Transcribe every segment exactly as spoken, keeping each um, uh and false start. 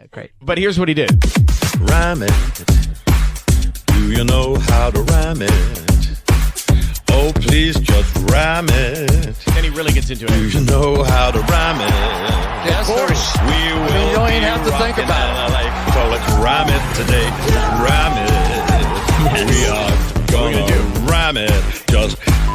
great. But here's what he did. Rhyme it. Do you know how to rhyme it? Oh, please just rhyme it. Then he really gets into Do it. you know how to rhyme it? Yes, Of course. sir. We I will mean, you don't even be have to think rocking about L A. So let's rhyme it today. Rhyme it. We are gonna, gonna rhyme it. Just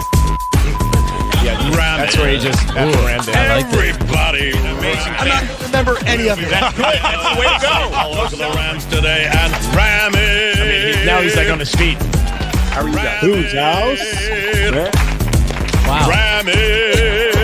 Yeah, rhyme that's it. where he just ran down. Everybody. Amazing. I'm not going to remember any of it. That's good. That's the way to go. All over the rhymes today and rhyme it. I mean, he, now he's like on his feet. How are you guys? Whose house? Wow. Rhyme it.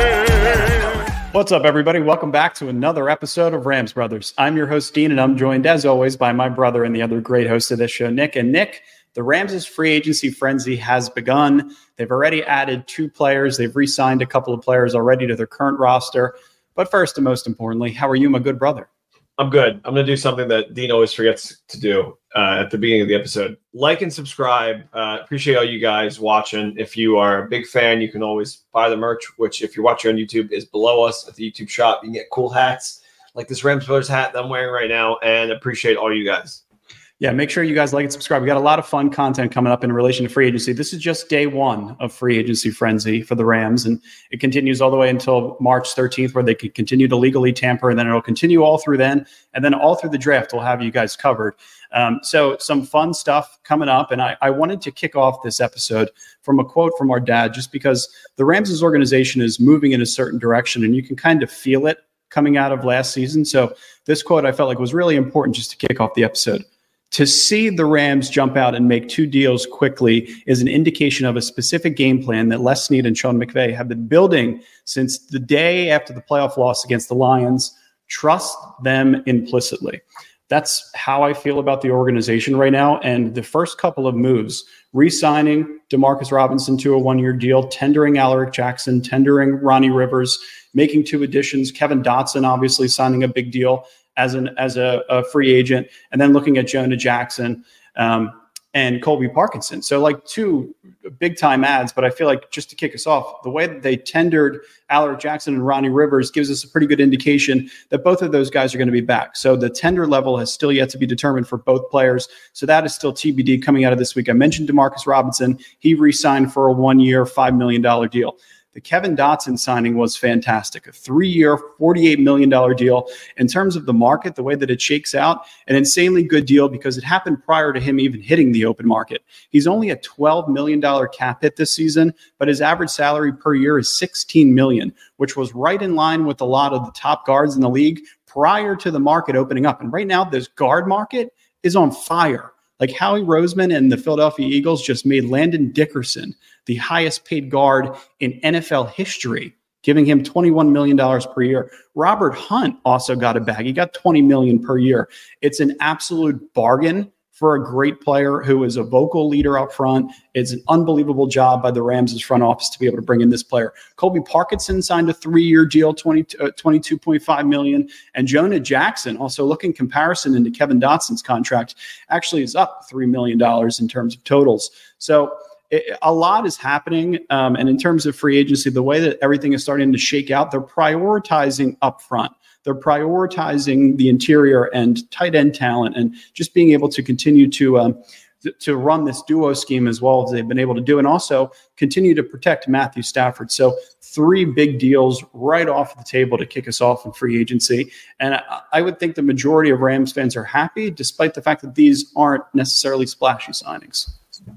What's up, everybody? Welcome back to another episode of Rams Brothers. I'm your host, Dean, and I'm joined, as always, by my brother and the other great host of this show, Nick. And Nick, the Rams' free agency frenzy has begun. They've already added two players. They've re-signed a couple of players already to their current roster. But first and most importantly, how are you, my good brother? I'm good. I'm going to do something that Dean always forgets to do uh, at the beginning of the episode. Like and subscribe. Uh, appreciate all you guys watching. If you are a big fan, you can always buy the merch, which if you're watching on YouTube is below us at the YouTube shop. You can get cool hats like this Rams Brothers hat that I'm wearing right now, and appreciate all you guys. Yeah, make sure you guys like and subscribe. We got a lot of fun content coming up in relation to free agency. This is just day one of free agency frenzy for the Rams, and it continues all the way until March thirteenth, where they can continue to legally tamper, and then it'll continue all through then, and then all through the draft, we'll have you guys covered. Um, so some fun stuff coming up, and I, I wanted to kick off this episode from a quote from our dad, just because the Rams' organization is moving in a certain direction, and you can kind of feel it coming out of last season. So this quote I felt like was really important just to kick off the episode. To see the Rams jump out and make two deals quickly is an indication of a specific game plan that Les Snead and Sean McVay have been building since the day after the playoff loss against the Lions. Trust them implicitly. That's how I feel about the organization right now. And the first couple of moves, re-signing Demarcus Robinson to a one-year deal, tendering Alaric Jackson, tendering Ronnie Rivers, making two additions, Kevin Dotson obviously signing a big deal as an as a, a free agent, and then looking at Jonah Jackson um, and Colby Parkinson. So like two big time ads, but I feel like just to kick us off, the way that they tendered Alaric Jackson and Ronnie Rivers gives us a pretty good indication that both of those guys are going to be back. So the tender level has still yet to be determined for both players. So that is still T B D coming out of this week. I mentioned Demarcus Robinson. He re-signed for a one-year, five million dollars deal. The Kevin Dotson signing was fantastic. A three-year, forty-eight million dollars deal. In terms of the market, the way that it shakes out, an insanely good deal because it happened prior to him even hitting the open market. He's only a twelve million dollars cap hit this season, but his average salary per year is sixteen million dollars, which was right in line with a lot of the top guards in the league prior to the market opening up. And right now, this guard market is on fire. Like Howie Roseman and the Philadelphia Eagles just made Landon Dickerson the highest paid guard in N F L history, giving him twenty-one million dollars per year. Robert Hunt also got a bag. He got twenty million dollars per year. It's an absolute bargain for a great player who is a vocal leader up front. It's an unbelievable job by the Rams' front office to be able to bring in this player. Colby Parkinson signed a three-year deal, twenty-two point five million dollars. And Jonah Jackson, also looking comparison into Kevin Dotson's contract, actually is up three million dollars in terms of totals. So it, a lot is happening. Um, and in terms of free agency, the way that everything is starting to shake out, they're prioritizing up front. They're prioritizing the interior and tight end talent and just being able to continue to um, th- to run this duo scheme as well as they've been able to do, and also continue to protect Matthew Stafford. So three big deals right off the table to kick us off in free agency. And I, I would think the majority of Rams fans are happy, despite the fact that these aren't necessarily splashy signings.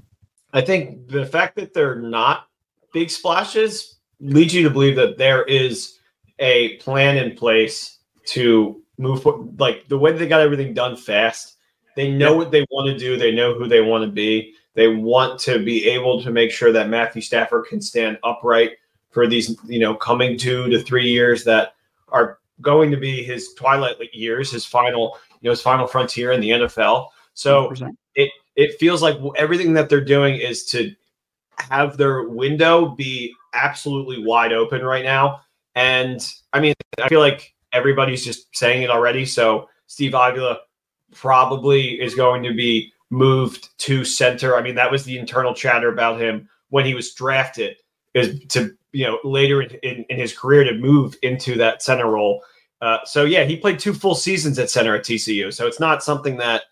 I think the fact that they're not big splashes leads you to believe that there is a plan in place to move forward. Like the way they got everything done fast, they know what they want to do. They know who they want to be. They want to be able to make sure that Matthew Stafford can stand upright for these, you know, coming two to three years that are going to be his twilight years, his final, you know, his final frontier in the N F L. So one hundred percent. it it feels like everything that they're doing is to have their window be absolutely wide open right now. And I mean, I feel like everybody's just saying it already. So Steve Avila probably is going to be moved to center. I mean, that was the internal chatter about him when he was drafted, is to, you know, later in, in, in his career to move into that center role. Uh, so yeah, he played two full seasons at center at T C U. So it's not something that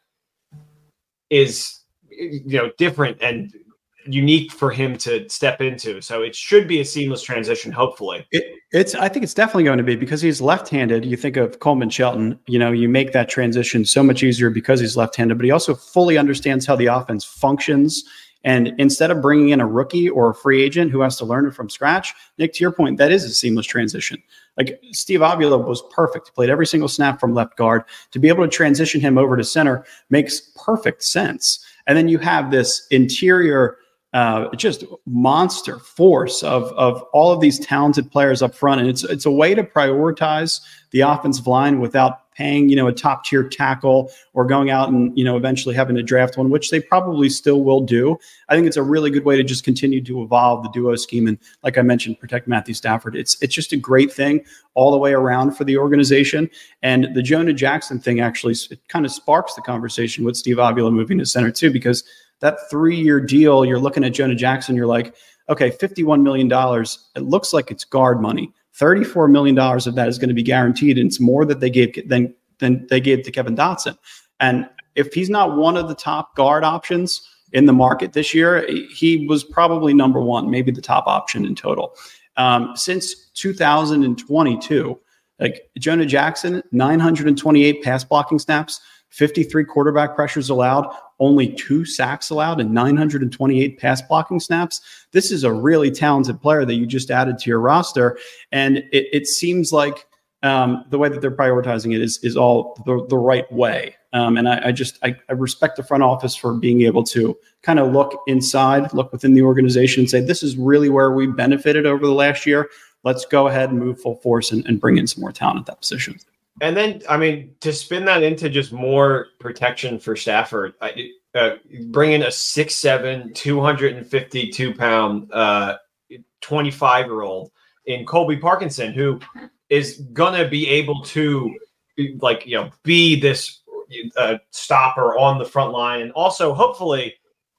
is, you know, different and unique for him to step into. So it should be a seamless transition, hopefully. It, it's, I think it's definitely going to be, because he's left-handed. You think of Coleman Shelton, you know, you make that transition so much easier because he's left-handed, but he also fully understands how the offense functions. And instead of bringing in a rookie or a free agent who has to learn it from scratch, Nick, to your point, that is a seamless transition. Like Steve Avila was perfect. He played every single snap from left guard. To be able to transition him over to center makes perfect sense. And then you have this interior Uh, just monster force of of all of these talented players up front, and it's it's a way to prioritize the offensive line without paying, you know, a top tier tackle or going out and, you know, eventually having to draft one, which they probably still will do. I think it's a really good way to just continue to evolve the duo scheme, and like I mentioned, protect Matthew Stafford. It's it's just a great thing all the way around for the organization. And the Jonah Jackson thing actually, it kind of sparks the conversation with Steve Avila moving to center too, because that three-year deal, you're looking at Jonah Jackson, you're like, okay, fifty-one million dollars, it looks like it's guard money. thirty-four million dollars of that is going to be guaranteed, and it's more that they gave than, than they gave to Kevin Dotson. And if he's not one of the top guard options in the market this year, he was probably number one, maybe the top option in total. Um, since two thousand twenty-two, like Jonah Jackson, nine hundred twenty-eight pass blocking snaps, fifty-three quarterback pressures allowed, only two sacks allowed, and nine hundred twenty-eight pass blocking snaps. This is a really talented player that you just added to your roster. And it, it seems like um, the way that they're prioritizing it is, is all the, the right way. Um, and I, I just, I, I respect the front office for being able to kind of look inside, look within the organization and say, this is really where we benefited over the last year. Let's go ahead and move full force and, and bring in some more talent at that position. And then, I mean, to spin that into just more protection for Stafford, I, uh, bring in a six seven, two hundred fifty-two pound, uh, twenty-five-year-old in Colby Parkinson, who is going to be able to, like, you know, be this uh, stopper on the front line and also hopefully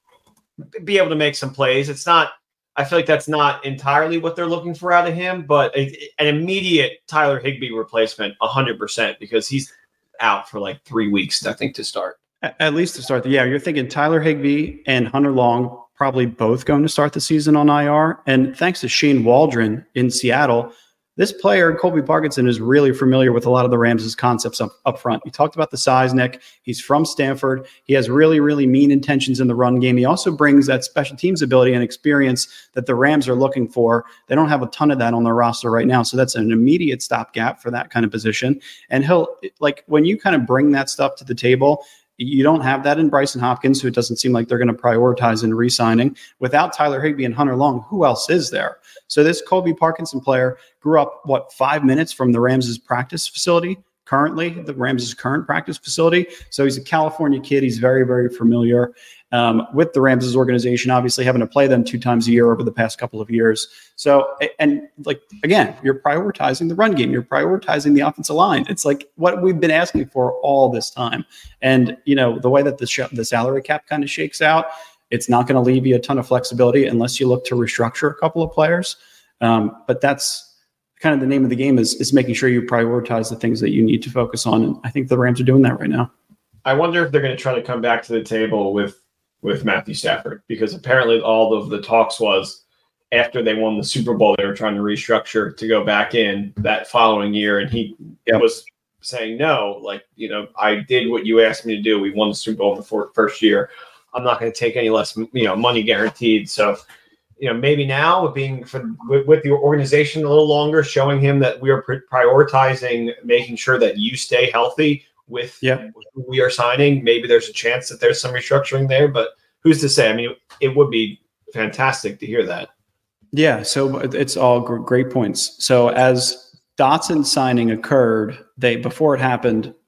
be able to make some plays. It's not, I feel like that's not entirely what they're looking for out of him, but a, an immediate Tyler Higbee replacement, one hundred percent, because he's out for like three weeks, I think, to start. At least to start. The, yeah, you're thinking Tyler Higbee and Hunter Long probably both going to start the season on I R. And thanks to Shane Waldron in Seattle, this player, Colby Parkinson, is really familiar with a lot of the Rams' concepts up, up front. You talked about the size, Nick. He's from Stanford. He has really, really mean intentions in the run game. He also brings that special teams ability and experience that the Rams are looking for. They don't have a ton of that on their roster right now, so that's an immediate stopgap for that kind of position. And he'll, like, when you kind of bring that stuff to the table, you don't have that in Bryson Hopkins, who it doesn't seem like they're going to prioritize in re-signing. Without Tyler Higbee and Hunter Long, who else is there? So this Colby Parkinson player grew up, what, five minutes from the Rams' practice facility, currently, the Rams' current practice facility. So he's a California kid. He's very, very familiar um, with the Rams' organization, obviously having to play them two times a year over the past couple of years. So, and like, again, you're prioritizing the run game. You're prioritizing the offensive line. It's like what we've been asking for all this time. And, you know, the way that the, sh- the salary cap kind of shakes out, it's not going to leave you a ton of flexibility unless you look to restructure a couple of players. Um, but that's kind of the name of the game, is, is making sure you prioritize the things that you need to focus on. And I think the Rams are doing that right now. I wonder if they're going to try to come back to the table with, with Matthew Stafford, because apparently all of the talks was after they won the Super Bowl, they were trying to restructure to go back in that following year. And he yep. was saying, no, like, you know, I did what you asked me to do. We won the Super Bowl in the first year. I'm not going to take any less, you know, money guaranteed. So, you know, maybe now with being for, with, with the organization a little longer, showing him that we are prioritizing making sure that you stay healthy with yeah. who we are signing. Maybe there's a chance that there's some restructuring there, but who's to say? I mean, it would be fantastic to hear that. Yeah. So it's all great points. So as Dotson signing occurred, they, before it happened,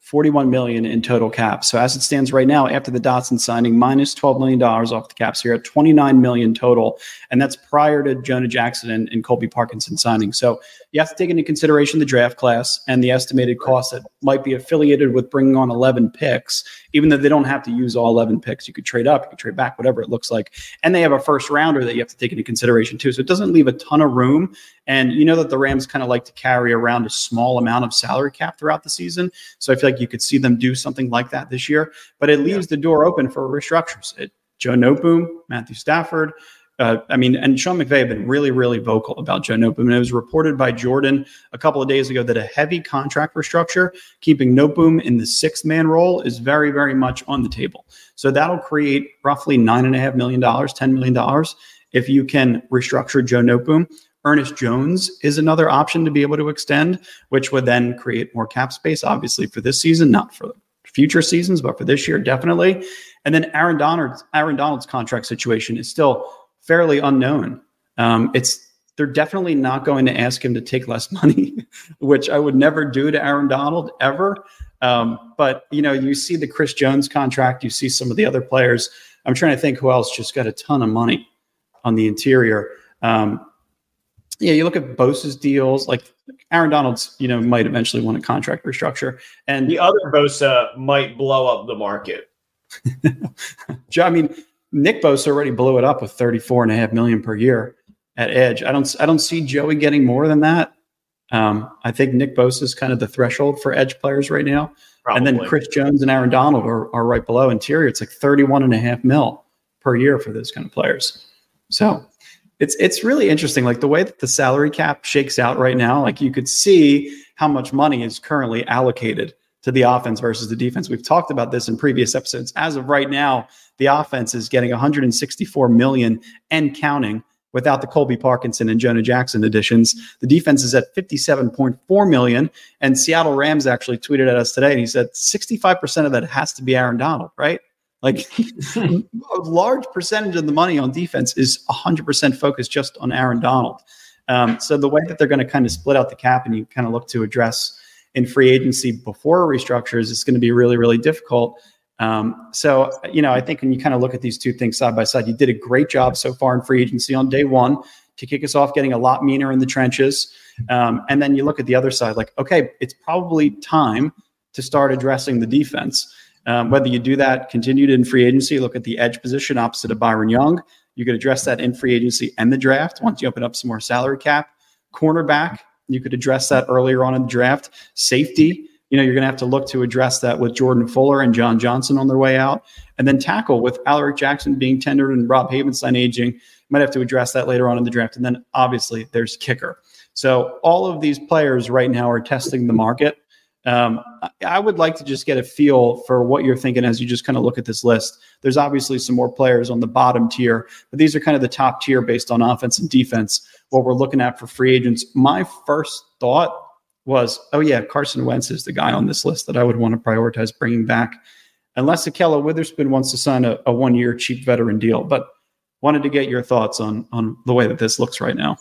forty-one million in total cap. So as it stands right now, after the Dotson signing, minus twelve million dollars off the cap. So you're at twenty-nine million total. And that's prior to Jonah Jackson and, and Colby Parkinson signing. So you have to take into consideration the draft class and the estimated cost that might be affiliated with bringing on eleven picks, even though they don't have to use all eleven picks. You could trade up, you could trade back, whatever it looks like. And they have a first rounder that you have to take into consideration too. So it doesn't leave a ton of room. And you know that the Rams kind of like to carry around a small amount of salary cap throughout the season. So I feel like you could see them do something like that this year, but it leaves yeah. the door open for restructures. It, Joe Noteboom, Matthew Stafford. Uh, I mean, and Sean McVay have been really, really vocal about Joe Noteboom. And it was reported by Jordan a couple of days ago that a heavy contract restructure, keeping Noteboom in the sixth man role, is very, very much on the table. So that'll create roughly nine and a half million dollars, ten million dollars if you can restructure Joe Noteboom. Ernest Jones is another option to be able to extend, which would then create more cap space, obviously, for this season, not for future seasons, but for this year, definitely. And then Aaron Donald's, Aaron Donald's contract situation is still fairly unknown. Um, it's they're definitely not going to ask him to take less money, which I would never do to Aaron Donald ever. Um, but, you know, you see the Chris Jones contract, you see some of the other players. I'm trying to think who else just got a ton of money on the interior. Um, Yeah, you look at Bosa's deals, like Aaron Donald's, you know, might eventually want a contract restructure. And the other Bosa might blow up the market. I mean, Nick Bosa already blew it up with thirty-four and a half million per year at edge. I don't, I don't see Joey getting more than that. Um, I think Nick Bosa is kind of the threshold for edge players right now. Probably. And then Chris Jones and Aaron Donald are, are right below interior. It's like thirty-one and a half mil per year for those kind of players. So It's it's really interesting, like the way that the salary cap shakes out right now. Like you could see how much money is currently allocated to the offense versus the defense. We've talked about this in previous episodes. As of right now, the offense is getting one hundred sixty-four million and counting without the Colby Parkinson and Jonah Jackson additions. The defense is at fifty-seven point four million. And Seattle Rams actually tweeted at us today, and he said sixty-five percent of that has to be Aaron Donald, right? Like a large percentage of the money on defense is one hundred percent focused just on Aaron Donald. Um, so the way that they're going to kind of split out the cap and you kind of look to address in free agency before restructures is going to be really, really difficult. Um, so, you know, I think when you kind of look at these two things side by side, you did a great job so far in free agency on day one to kick us off, getting a lot meaner in the trenches. Um, and then you look at the other side, like, okay, it's probably time to start addressing the defense. Um, whether you do that continued in free agency, look at the edge position opposite of Byron Young. You could address that in free agency and the draft once you open up some more salary cap. Cornerback, you could address that earlier on in the draft. Safety, you know, you're going to have to look to address that with Jordan Fuller and John Johnson on their way out. And then tackle, with Alaric Jackson being tendered and Rob Havenstein aging, you might have to address that later on in the draft. And then obviously there's kicker. So all of these players right now are testing the market. Um, I would like to just get a feel for what you're thinking as you just kind of look at this list. There's obviously some more players on the bottom tier, but these are kind of the top tier based on offense and defense, what we're looking at for free agents. My first thought was, oh yeah, Carson Wentz is the guy on this list that I would want to prioritize bringing back, unless Akella Witherspoon wants to sign a, a one-year cheap veteran deal. But wanted to get your thoughts on, on the way that this looks right now.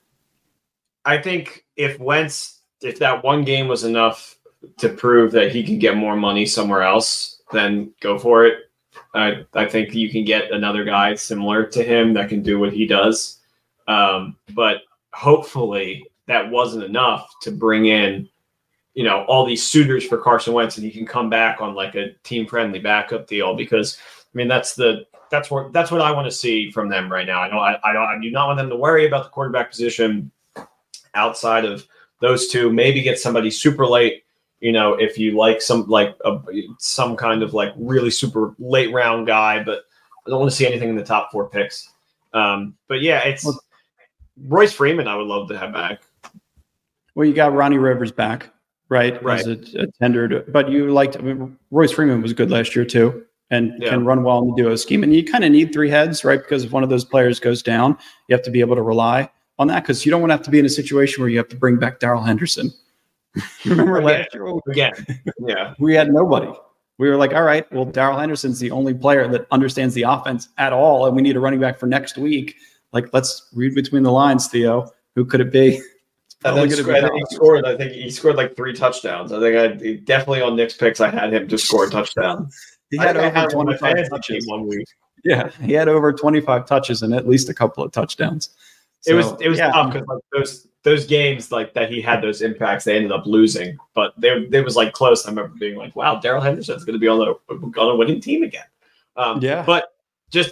I think if Wentz, if that one game was enough to prove that he could get more money somewhere else, then go for it. I I think you can get another guy similar to him that can do what he does. Um, but hopefully that wasn't enough to bring in, you know, all these suitors for Carson Wentz, and he can come back on like a team-friendly backup deal. Because I mean, that's the that's what that's what I want to see from them right now. I know I, I don't I do not want them to worry about the quarterback position outside of those two. Maybe get somebody super late. You know, if you like some like a, some kind of like really super late round guy, but I don't want to see anything in the top four picks. Um, but yeah, it's well, Royce Freeman. I would love to have back. Well, you got Ronnie Rivers back, right? Right. As a, a tendered, but you liked. I mean, Royce Freeman was good last year too, and yeah. can run well in the duo scheme. And you kind of need three heads, right? Because if one of those players goes down, you have to be able to rely on that, because you don't want to have to be in a situation where you have to bring back Darrell Henderson. Remember last year? Again, yeah. We had nobody. We were like, all right, well, Darrell Henderson's the only player that understands the offense at all, and we need a running back for next week. Like, let's read between the lines, Theo. Who could it be? It's And then, sc- and then he scored. I think he scored like three touchdowns. I think I definitely on Nick's picks I had him to score a touchdown. He had I, I over had twenty-five touches one week. Yeah, he had over twenty-five touches and at least a couple of touchdowns. So, it was it was yeah. tough because like those those games like that he had those impacts, they ended up losing, but they they was like close. I remember being like, "Wow, Darrell Henderson's going to be on a on a winning team again." Um, yeah, but just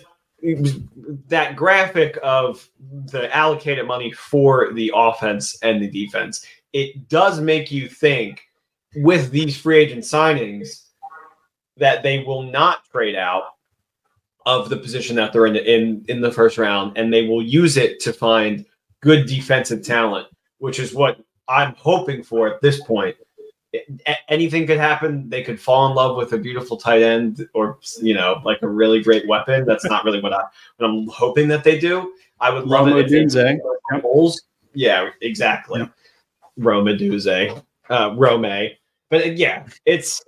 that graphic of the allocated money for the offense and the defense, it does make you think with these free agent signings that they will not trade out of the position that they're in in in the first round, and they will use it to find good defensive talent, which is what I'm hoping for at this point. Anything could happen. They could fall in love with a beautiful tight end, or you know, like a really great weapon. That's not really what I what I'm hoping that they do. I would love Roma it if they Dunze. Yep. Holes. Yeah, exactly. Yep. Roma Dunze, uh, Rome. But yeah, it's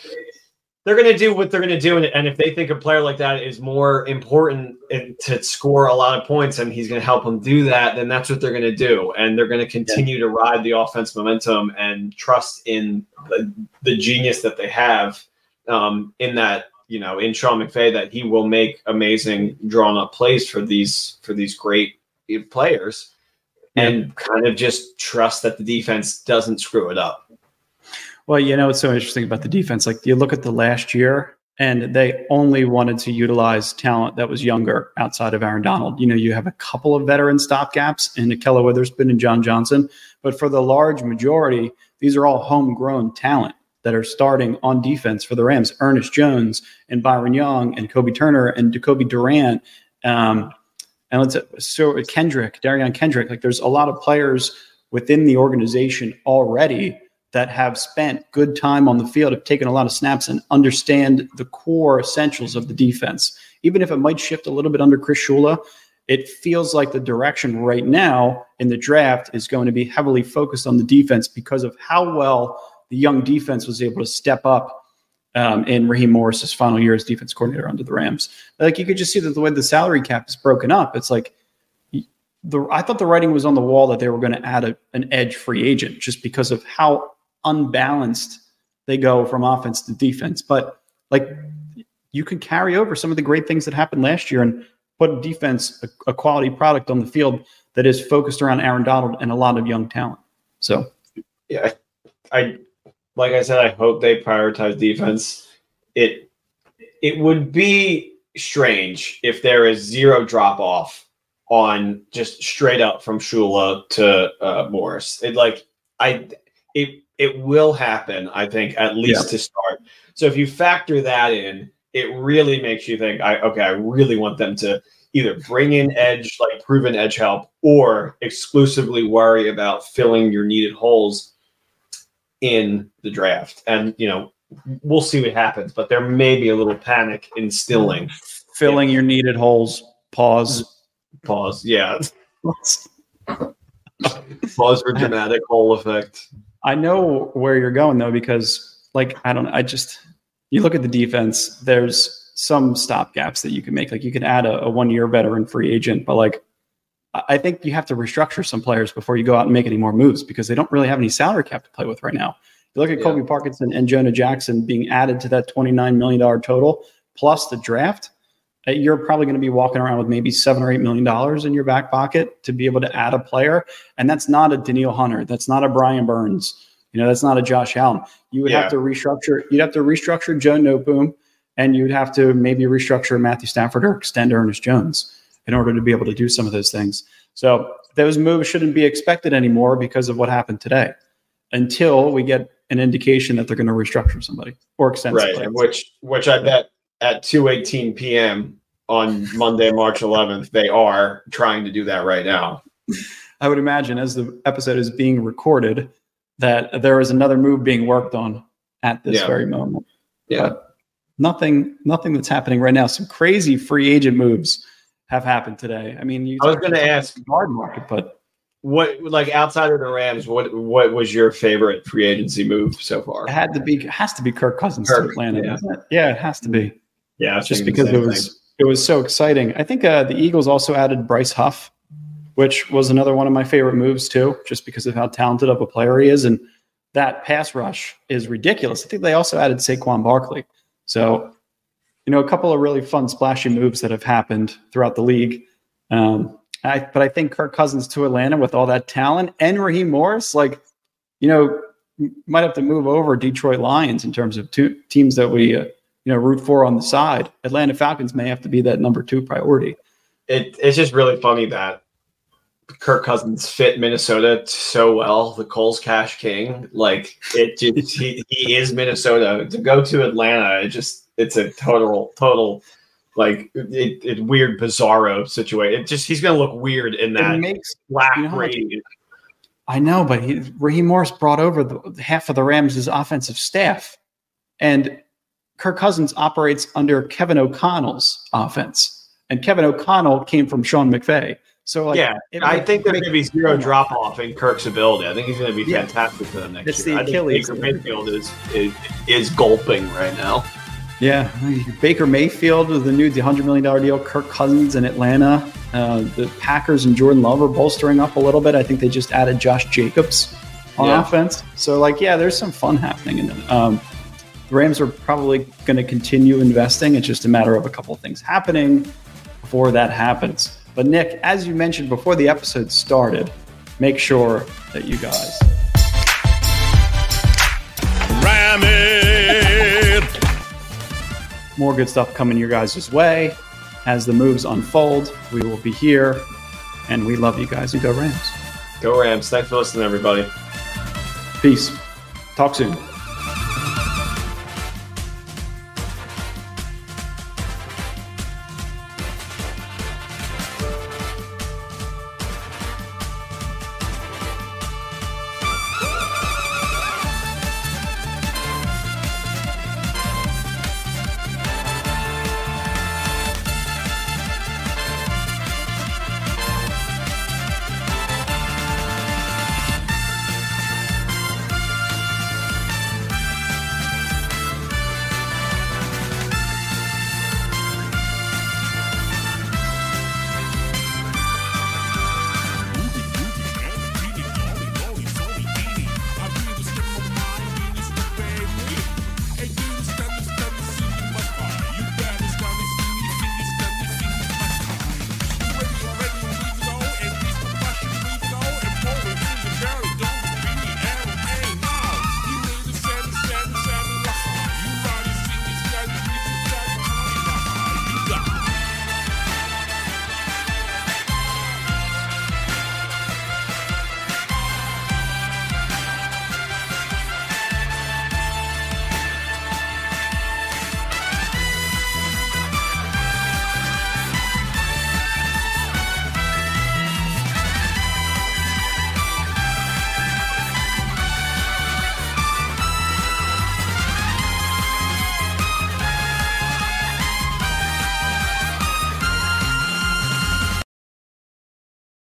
they're going to do what they're going to do, and, and if they think a player like that is more important in, to score a lot of points, and he's going to help them do that, then that's what they're going to do, and they're going to continue yeah. to ride the offense momentum and trust in the, the genius that they have um, in that, you know, in Sean McVay, that he will make amazing drawn up plays for these for these great players, yeah. and kind of just trust that the defense doesn't screw it up. Well, you know, it's so interesting about the defense. Like you look at the last year and they only wanted to utilize talent that was younger outside of Aaron Donald. You know, you have a couple of veteran stopgaps in Ahkello Witherspoon and John Johnson, but for the large majority, these are all homegrown talent that are starting on defense for the Rams. Ernest Jones and Byron Young and Kobe Turner and Jacoby Durant. Um, and let's so Kendrick, Darian Kendrick. Like there's a lot of players within the organization already that have spent good time on the field, have taken a lot of snaps and understand the core essentials of the defense. Even if it might shift a little bit under Chris Shula, it feels like the direction right now in the draft is going to be heavily focused on the defense because of how well the young defense was able to step up um, in Raheem Morris's final year as defense coordinator under the Rams. Like you could just see that the way the salary cap is broken up, it's like the I thought the writing was on the wall that they were going to add a, an edge free agent just because of how unbalanced they go from offense to defense. But like you can carry over some of the great things that happened last year and put defense, a, a quality product on the field that is focused around Aaron Donald and a lot of young talent. So, yeah, I, I like I said, I hope they prioritize defense. It it would be strange if there is zero drop off on just straight up from Shula to uh, Morris. It like I it. It will happen, I think, at least yeah. to start. So if you factor that in, it really makes you think, I okay, I really want them to either bring in edge, like proven edge help, or exclusively worry about filling your needed holes in the draft. And, you know, we'll see what happens, but there may be a little panic instilling. Filling yeah. your needed holes. Pause. Pause. Yeah. Pause for dramatic hole effect. I know where you're going though, because like, I don't know. I just, you look at the defense, there's some stop gaps that you can make. Like you can add a, a one year veteran free agent, but like, I think you have to restructure some players before you go out and make any more moves because they don't really have any salary cap to play with right now. You look at yeah. Colby Parkinson and Jonah Jackson being added to that twenty-nine million dollars total plus the draft. You're probably going to be walking around with maybe seven or eight million dollars in your back pocket to be able to add a player. And that's not a Daniil Hunter. That's not a Brian Burns. You know, that's not a Josh Allen. You would yeah. have to restructure. You'd have to restructure Joe Noteboom, and you'd have to maybe restructure Matthew Stafford or extend Ernest Jones in order to be able to do some of those things. So those moves shouldn't be expected anymore because of what happened today until we get an indication that they're going to restructure somebody or extend right, somebody. Which, which I bet at two eighteen p.m. on Monday, March eleventh, they are trying to do that right now. I would imagine as the episode is being recorded that there is another move being worked on at this yeah. very moment. Yeah. But nothing, nothing that's happening right now. Some crazy free agent moves have happened today. I mean, you I was going to ask guard market, but what, like outside of the Rams, what what was your favorite free agency move so far? It had to be, it has to be Kirk Cousins Kirk, to Atlanta. Yeah. Isn't it? Yeah, it has to be. Yeah, just because it was thing. it was so exciting. I think uh, the Eagles also added Bryce Huff which was another one of my favorite moves too, just because of how talented of a player he is. And that pass rush is ridiculous. I think they also added Saquon Barkley. So, you know, a couple of really fun, splashy moves that have happened throughout the league. Um, I, but I think Kirk Cousins to Atlanta with all that talent and Raheem Morris, like, you know, might have to move over Detroit Lions in terms of two teams that we, uh, you know, root for on the side. Atlanta Falcons may have to be that number two priority. It, it's just really funny that Kirk Cousins fit Minnesota so well. The Coles Cash King, like it just he, he is Minnesota. To go to Atlanta, it just it's a total total like it, it weird bizarro situation. It just he's gonna look weird in that it makes, black you know, grading. I know, but he, Raheem Morris brought over the, half of the Rams' offensive staff, and Kirk Cousins operates under Kevin O'Connell's offense, and Kevin O'Connell came from Sean McVay. So, like, yeah, it I makes- think there's going to be zero drop off in Kirk's ability. I think he's going to be Yeah. fantastic for them next It's year. the I think Achilles. Baker Mayfield is, is is gulping right now. Yeah, Baker Mayfield with the new one hundred million dollars deal, Kirk Cousins in Atlanta. Uh, the Packers and Jordan Love are bolstering up a little bit. I think they just added Josh Jacobs on Yeah. offense. So, like, yeah, there's some fun happening in it. Um, the Rams are probably going to continue investing. It's just a matter of a couple of things happening before that happens. But, Nick, as you mentioned before the episode started, make sure that you guys Ram it! more good stuff coming your guys' way. As the moves unfold, we will be here, and we love you guys, and go Rams. Go Rams. Thanks for listening, everybody. Peace. Talk soon.